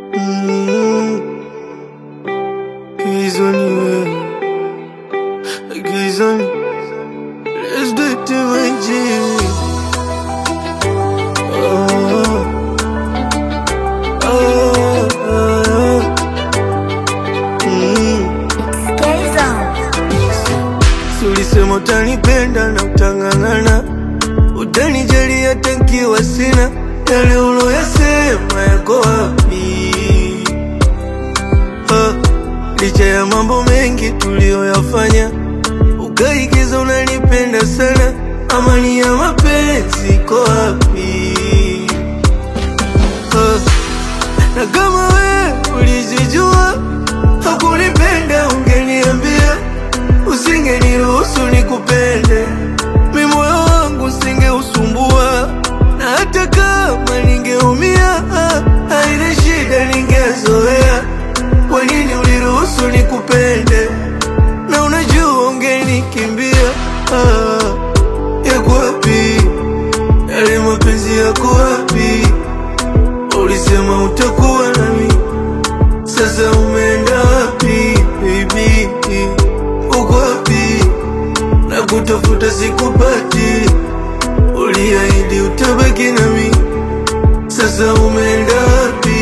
Gaze on you, gaze on you. Let's do it to my G. Sulisema utanipenda na utangangana, utanijali hata nikiwa sina. Yale uloyasema yako wapi? Licha ya mambo mengi tulioyafanya, ukaigiza unanipenda sana. Amani ya mapenzi iko wapi? Na kama wewe ulijijua hakunipenda, ungeniambia, usingeniruhusu nikupende. Mimi moyo wangu usingeusumbua, na hata kama ningeumia, haina shida, ningezoea. Kwa nini uliruhusu nikupende? Na unajua ungenikimbia. Yako wapi? Yale mapenzi yako wapi? Ulisema utakuwa nami, sasa umeenda wapi baby? Uko wapi? Na kutafuta sikupati, uliahidi utabaki nami, sasa umeenda wapi?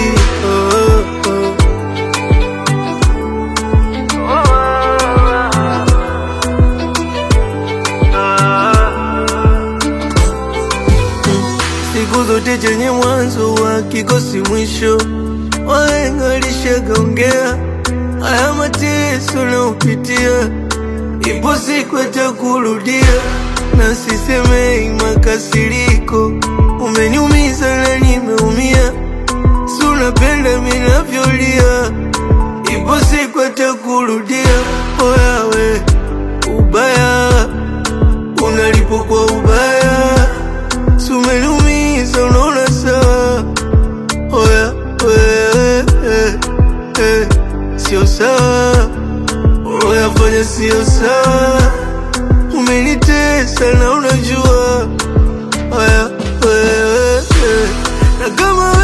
Siku zote chenye mwanzo wa kikosi mwisho, wahenga walishagaongea. Haya mateso nayopitia, ipo siku atakurudia. Na sisemei makasiriko, umeniumiza na nimeumia. Si unapenda mimi navyolia, ipo siku atakurudia. Oyawe, ubaya unalipo kwa ubaya. Si umeniumiza, unaona sawa? Oya, sio sawa. Oya, fanya sio sawa. Umenitesa na unajua. Oya, na kama